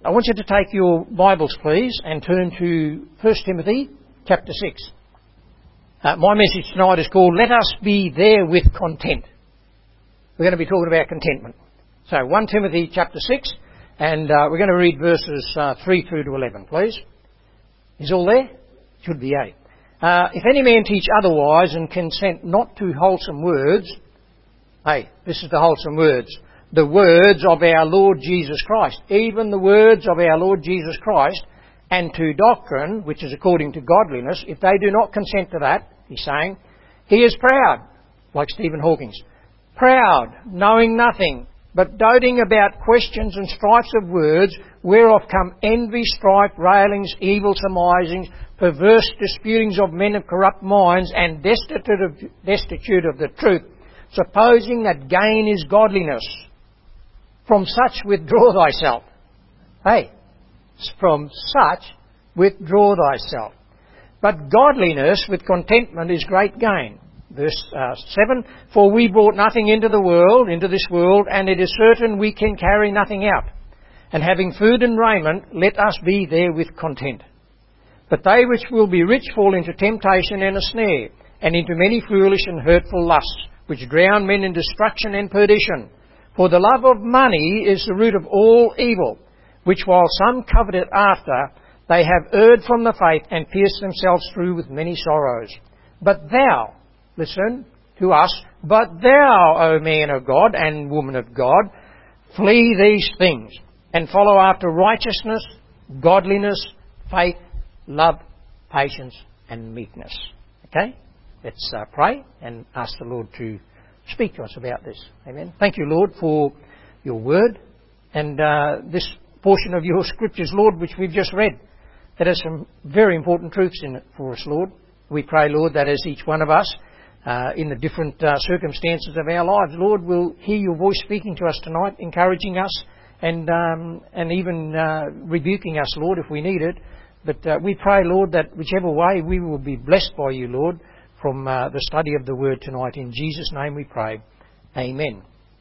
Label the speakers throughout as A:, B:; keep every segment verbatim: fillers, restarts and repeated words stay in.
A: I want you to take your Bibles, please, and turn to First Timothy chapter six. Uh, my message tonight is called, Let Us Be There with Content. We're going to be talking about contentment. So, First Timothy chapter six, and uh, we're going to read verses uh, three through to eleven, please. Is all there? Should be, eh? Uh, if any man teach otherwise and consent not to wholesome words, hey, this is the wholesome words, the words of our Lord Jesus Christ, even the words of our Lord Jesus Christ, and to doctrine, which is according to godliness, if they do not consent to that, he's saying, he is proud, like Stephen Hawkins, proud, knowing nothing, but doting about questions and strifes of words, whereof come envy, strife, railings, evil surmisings, perverse disputings of men of corrupt minds, and destitute of, destitute of the truth, supposing that gain is godliness. From such withdraw thyself. Hey, from such withdraw thyself. But godliness with contentment is great gain. Verse uh, seven, for we brought nothing into the world, into this world, and it is certain we can carry nothing out. And having food and raiment, let us be there with content. But they which will be rich fall into temptation and a snare, and into many foolish and hurtful lusts, which drown men in destruction and perdition. For the love of money is the root of all evil, which while some covet it after, they have erred from the faith and pierced themselves through with many sorrows. But thou, listen to us, but thou, O man of God and woman of God, flee these things, and follow after righteousness, godliness, faith, love, patience, and meekness. Okay? Let's uh, pray and ask the Lord to speak to us about this. Amen. Thank you, Lord, for your word and uh, this portion of your scriptures, Lord, which we've just read. That has some very important truths in it for us, Lord. We pray, Lord, that as each one of us, uh, in the different uh, circumstances of our lives, Lord, will hear your voice speaking to us tonight, encouraging us and um, and even uh, rebuking us, Lord, if we need it. But uh, we pray, Lord, that whichever way we will be blessed by you, Lord, from uh, the study of the Word tonight. In Jesus' name we pray. Amen.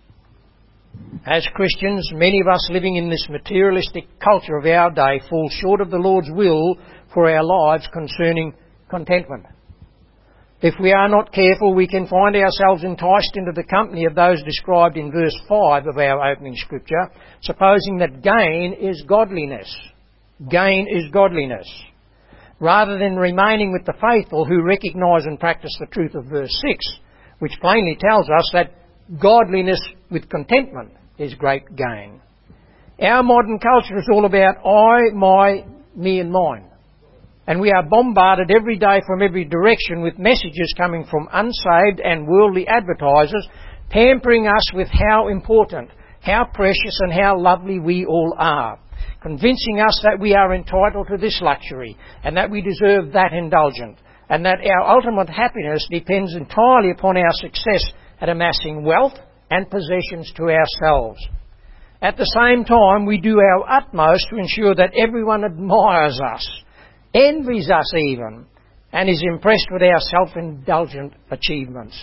A: As Christians, many of us living in this materialistic culture of our day fall short of the Lord's will for our lives concerning contentment. If we are not careful, we can find ourselves enticed into the company of those described in verse five of our opening scripture, supposing that gain is godliness. Gain is godliness. Rather than remaining with the faithful who recognise and practice the truth of verse six, which plainly tells us that godliness with contentment is great gain. Our modern culture is all about I, my, me and mine. And we are bombarded every day from every direction with messages coming from unsaved and worldly advertisers, pampering us with how important, how precious and how lovely we all are, convincing us that we are entitled to this luxury and that we deserve that indulgence and that our ultimate happiness depends entirely upon our success at amassing wealth and possessions to ourselves. At the same time, we do our utmost to ensure that everyone admires us, envies us even, and is impressed with our self-indulgent achievements.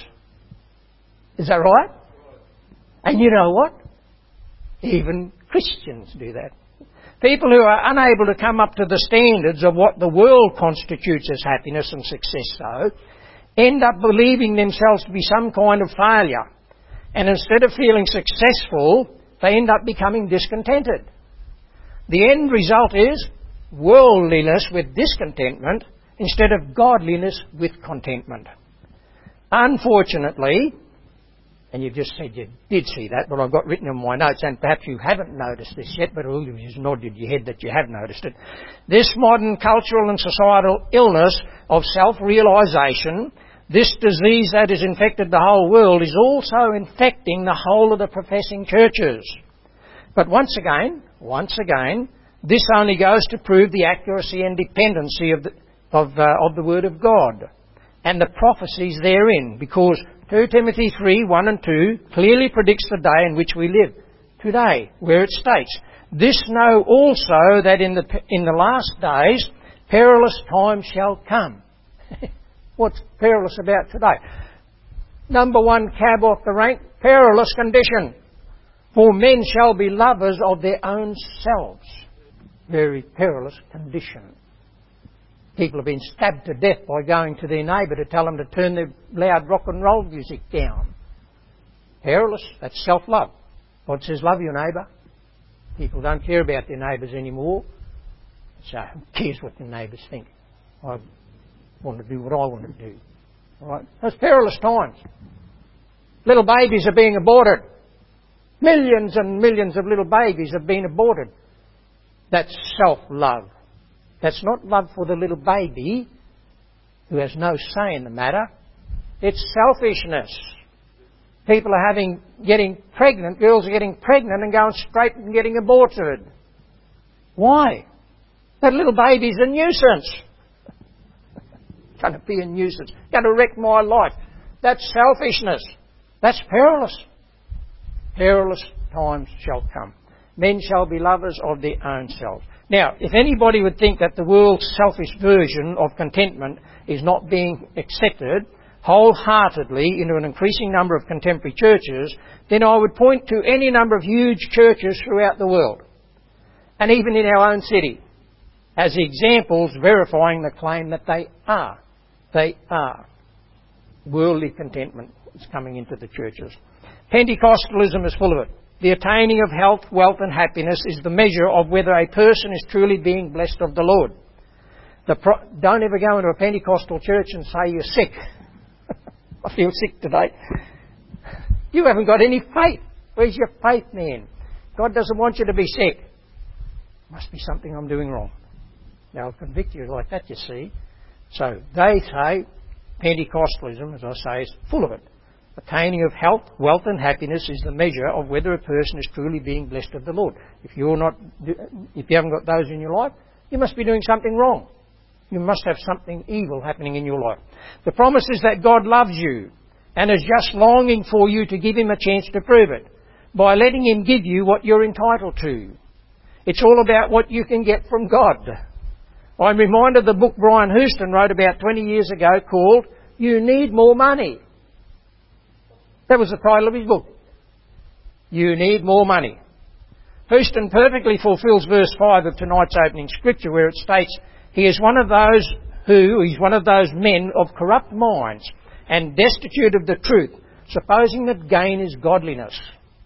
A: Is that right? And you know what? Even Christians do that. People who are unable to come up to the standards of what the world constitutes as happiness and success, though, end up believing themselves to be some kind of failure. And instead of feeling successful, they end up becoming discontented. The end result is worldliness with discontentment instead of godliness with contentment. Unfortunately, and you've just said you did see that, but I've got written in my notes, and perhaps you haven't noticed this yet, but all of you just nodded your head that you have noticed it. This modern cultural and societal illness of self-realisation, this disease that has infected the whole world, is also infecting the whole of the professing churches. But once again, once again, this only goes to prove the accuracy and dependency of the, of, uh, of the Word of God and the prophecies therein, because Second Timothy three, one and two clearly predicts the day in which we live today, where it states, this know also that in the, in the last days perilous times shall come. What's perilous about today? Number one cab off the rank, perilous condition. For men shall be lovers of their own selves. very perilous condition. People have been stabbed to death by going to their neighbour to tell them to turn their loud rock and roll music down. Perilous. That's self-love. God says, love your neighbour. People don't care about their neighbours anymore. So who cares what their neighbours think? I want to do what I want to do. All right? Those perilous times. Little babies are being aborted. Millions and millions of little babies have been aborted. That's self-love. That's not love for the little baby who has no say in the matter. It's selfishness. People are having, getting pregnant, girls are getting pregnant and going straight and getting aborted. Why? That little baby's a nuisance. Going to be a nuisance. Going to wreck my life. That's selfishness. That's perilous. Perilous times shall come. Men shall be lovers of their own selves. Now, if anybody would think that the world's selfish version of contentment is not being accepted wholeheartedly into an increasing number of contemporary churches, then I would point to any number of huge churches throughout the world, and even in our own city, as examples verifying the claim that they are. They are. Worldly contentment is coming into the churches. Pentecostalism is full of it. The attaining of health, wealth and happiness is the measure of whether a person is truly being blessed of the Lord. The pro- Don't ever go into a Pentecostal church and say you're sick. I feel sick today. You haven't got any faith. Where's your faith, man? God doesn't want you to be sick. Must be something I'm doing wrong. They'll convict you like that, you see. So they say Pentecostalism, as I say, is full of it. Attaining of health, wealth and happiness is the measure of whether a person is truly being blessed of the Lord. If you're not, if you haven't got those in your life, you must be doing something wrong. You must have something evil happening in your life. The promise is that God loves you and is just longing for you to give Him a chance to prove it by letting Him give you what you're entitled to. It's all about what you can get from God. I'm reminded of the book Brian Houston wrote about twenty years ago called You Need More Money. That was the title of his book. You Need More Money. Houston perfectly fulfills verse five of tonight's opening scripture where it states, He is one of those who, he's one of those men of corrupt minds and destitute of the truth, supposing that gain is godliness.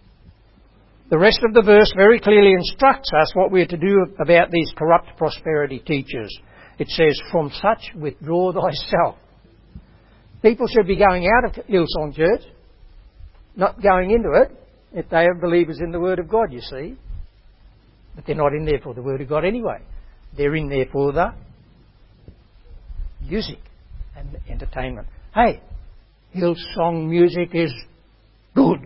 A: The rest of the verse very clearly instructs us what we are to do about these corrupt prosperity teachers. It says, From such withdraw thyself. People should be going out of Hillsong Church, not going into it, if they are believers in the Word of God, you see. But they're not in there for the Word of God anyway. They're in there for the music and entertainment. Hey, Hillsong music is good.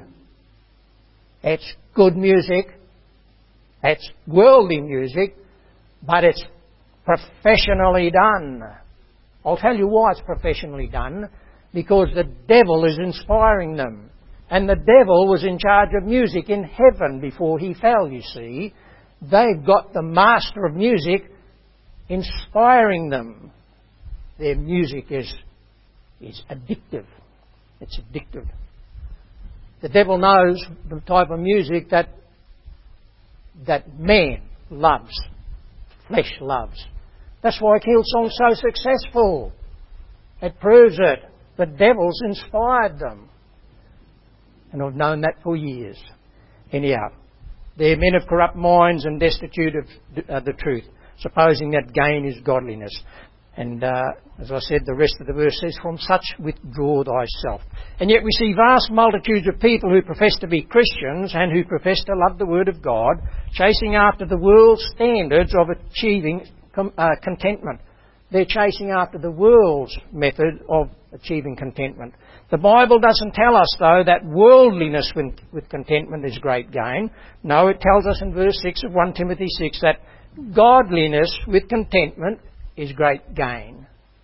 A: It's good music. It's worldly music, but it's professionally done. I'll tell you why it's professionally done. Because the devil is inspiring them. And the devil was in charge of music in heaven before he fell, you see. They've got the master of music inspiring them. Their music is, is addictive. It's addictive. The devil knows the type of music that, that man loves, flesh loves. That's why Hillsong's so successful. It proves it. The devil's inspired them. And I've known that for years. Anyhow, they're men of corrupt minds and destitute of uh, the truth, supposing that gain is godliness. And uh, as I said, the rest of the verse says, From such withdraw thyself. And yet we see vast multitudes of people who profess to be Christians and who profess to love the Word of God, chasing after the world's standards of achieving com- uh, contentment. They're chasing after the world's method of achieving contentment. The Bible doesn't tell us, though, that worldliness with contentment is great gain. No, it tells us in verse six of First Timothy six that godliness with contentment is great gain.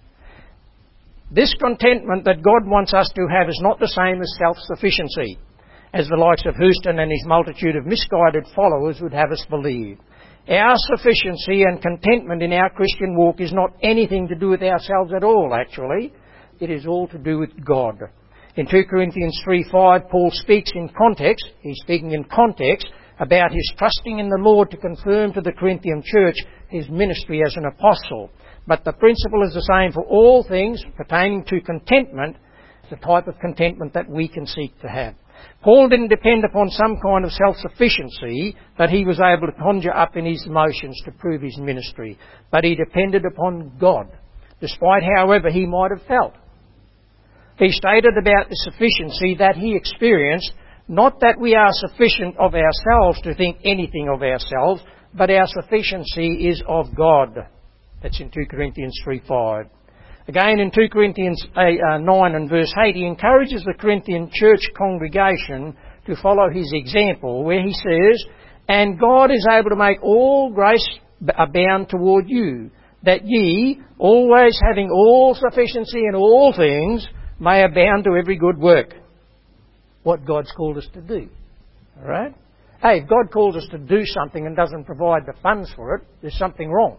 A: This contentment that God wants us to have is not the same as self-sufficiency, as the likes of Houston and his multitude of misguided followers would have us believe. Our sufficiency and contentment in our Christian walk is not anything to do with ourselves at all, actually. It is all to do with God. In Second Corinthians three five, Paul speaks in context, he's speaking in context, about his trusting in the Lord to confirm to the Corinthian church his ministry as an apostle. But the principle is the same for all things pertaining to contentment, the type of contentment that we can seek to have. Paul didn't depend upon some kind of self-sufficiency that he was able to conjure up in his emotions to prove his ministry, but he depended upon God, despite however he might have felt. He stated about the sufficiency that he experienced, not that we are sufficient of ourselves to think anything of ourselves, but our sufficiency is of God. That's in two Corinthians three five. Again, in two Corinthians nine and verse eight, he encourages the Corinthian church congregation to follow his example, where he says, "And God is able to make all grace abound toward you, that ye, always having all sufficiency in all things, may abound to every good work." What God's called us to do. All right? Hey, if God calls us to do something and doesn't provide the funds for it, there's something wrong.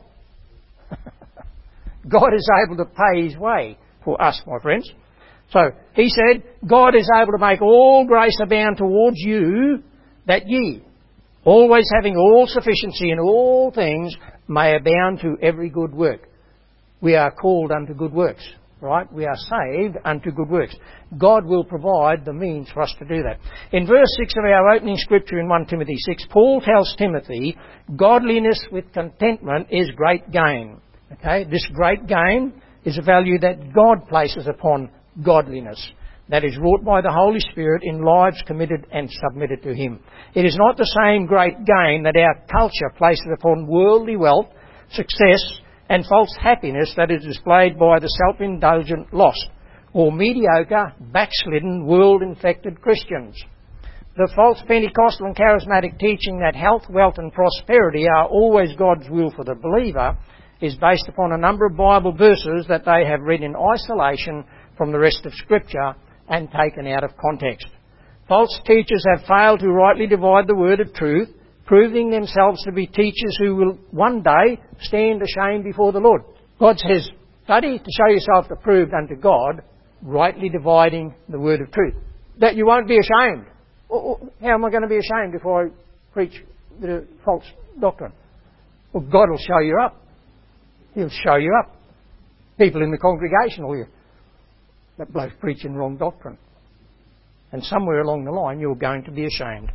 A: God is able to pay his way for us, my friends. So, he said, God is able to make all grace abound towards you, that ye, always having all sufficiency in all things, may abound to every good work. We are called unto good works, right? We are saved unto good works. God will provide the means for us to do that. In verse six of our opening scripture in First Timothy six, Paul tells Timothy, godliness with contentment is great gain. Okay, this great gain is a value that God places upon godliness, that is wrought by the Holy Spirit in lives committed and submitted to Him. It is not the same great gain that our culture places upon worldly wealth, success, and false happiness that is displayed by the self-indulgent lost, or mediocre, backslidden, world-infected Christians. The false Pentecostal and charismatic teaching that health, wealth and prosperity are always God's will for the believer is based upon a number of Bible verses that they have read in isolation from the rest of Scripture and taken out of context. False teachers have failed to rightly divide the word of truth, proving themselves to be teachers who will one day stand ashamed before the Lord. God says, study to show yourself approved unto God, rightly dividing the word of truth, that you won't be ashamed. How am I going to be ashamed if I preach the false doctrine? Well, God will show you up. He'll show you up. People in the congregation will hear, that bloke's preaching wrong doctrine. And somewhere along the line you're going to be ashamed.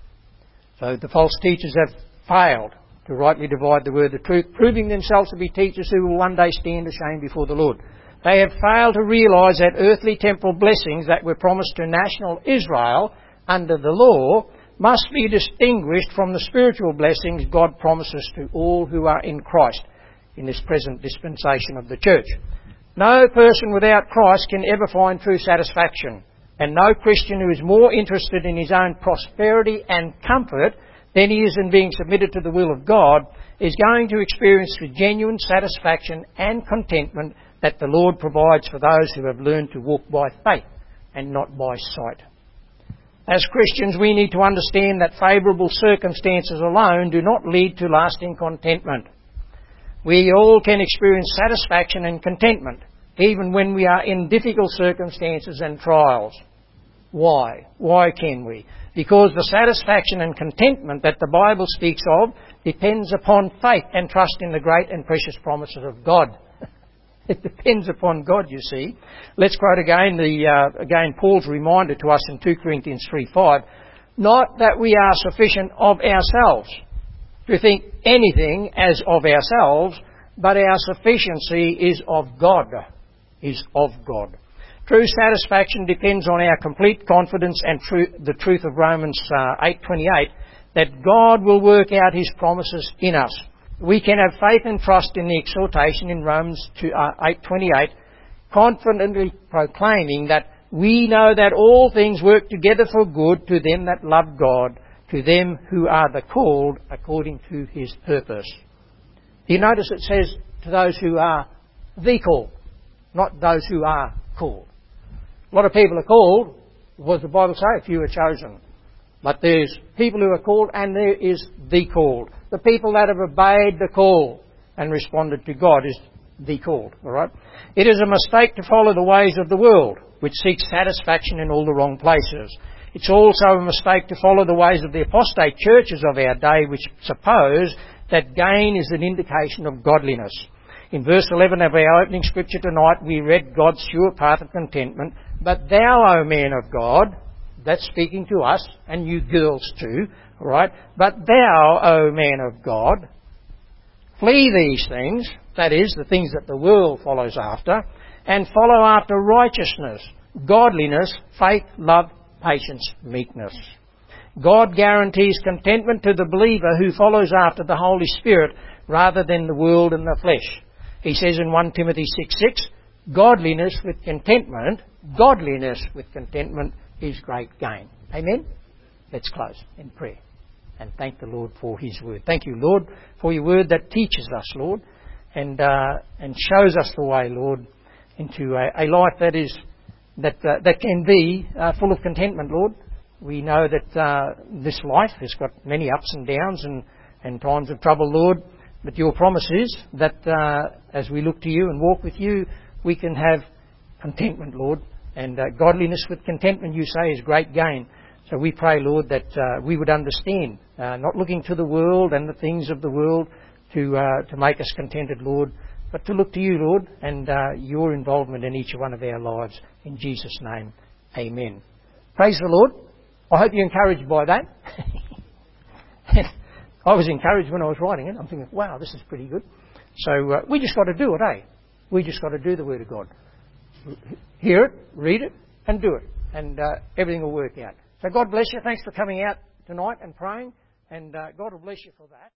A: So the false teachers have failed to rightly divide the word of truth, proving themselves to be teachers who will one day stand ashamed before the Lord. They have failed to realise that earthly temporal blessings that were promised to national Israel under the law must be distinguished from the spiritual blessings God promises to all who are in Christ in this present dispensation of the church. No person without Christ can ever find true satisfaction, and no Christian who is more interested in his own prosperity and comfort than he is in being submitted to the will of God is going to experience the genuine satisfaction and contentment that the Lord provides for those who have learned to walk by faith and not by sight. As Christians, we need to understand that favourable circumstances alone do not lead to lasting contentment. We all can experience satisfaction and contentment, even when we are in difficult circumstances and trials. Why? Why can we? Because the satisfaction and contentment that the Bible speaks of depends upon faith and trust in the great and precious promises of God. It depends upon God, you see. Let's quote again the uh, again Paul's reminder to us in two Corinthians three five. Not that we are sufficient of ourselves to think anything as of ourselves, but our sufficiency is of God. Is of God. True satisfaction depends on our complete confidence and tru- the truth of Romans uh, eight twenty-eight that God will work out His promises in us. We can have faith and trust in the exhortation in Romans eight twenty-eight, confidently proclaiming that we know that all things work together for good to them that love God, to them who are the called according to His purpose. Do you notice it says to those who are the called, not those who are called. A lot of people are called, what does the Bible say? A few are chosen. But there's people who are called and there is the called. The people that have obeyed the call and responded to God is the called. All right? It is a mistake to follow the ways of the world, which seeks satisfaction in all the wrong places. It's also a mistake to follow the ways of the apostate churches of our day, which suppose that gain is an indication of godliness. In verse eleven of our opening scripture tonight, we read God's sure path of contentment. But thou, O man of God, that's speaking to us, and you girls too, all right? But thou, O man of God, flee these things, that is, the things that the world follows after, and follow after righteousness, godliness, faith, love, patience, meekness. God guarantees contentment to the believer who follows after the Holy Spirit rather than the world and the flesh. He says in First Timothy six six, godliness with contentment, godliness with contentment is great gain. Amen? Let's close in prayer and thank the Lord for His word. Thank you, Lord, for your word that teaches us, Lord, and uh, and shows us the way, Lord, into a, a life that is that uh, that can be uh, full of contentment, Lord. We know that uh, this life has got many ups and downs and, and times of trouble, Lord. But your promise is that uh, as we look to you and walk with you, we can have contentment, Lord. And uh, godliness with contentment, you say, is great gain. So we pray, Lord, that uh, we would understand, uh, not looking to the world and the things of the world to uh, to make us contented, Lord, but to look to you, Lord, and uh, your involvement in each one of our lives. In Jesus' name, amen. Praise the Lord. I hope you're encouraged by that. I was encouraged when I was writing it. I'm thinking, wow, this is pretty good. So uh, we just got to do it, eh? We just got to do the Word of God. Hear it, read it, and do it. And uh, everything will work out. So God bless you. Thanks for coming out tonight and praying. And uh, God will bless you for that.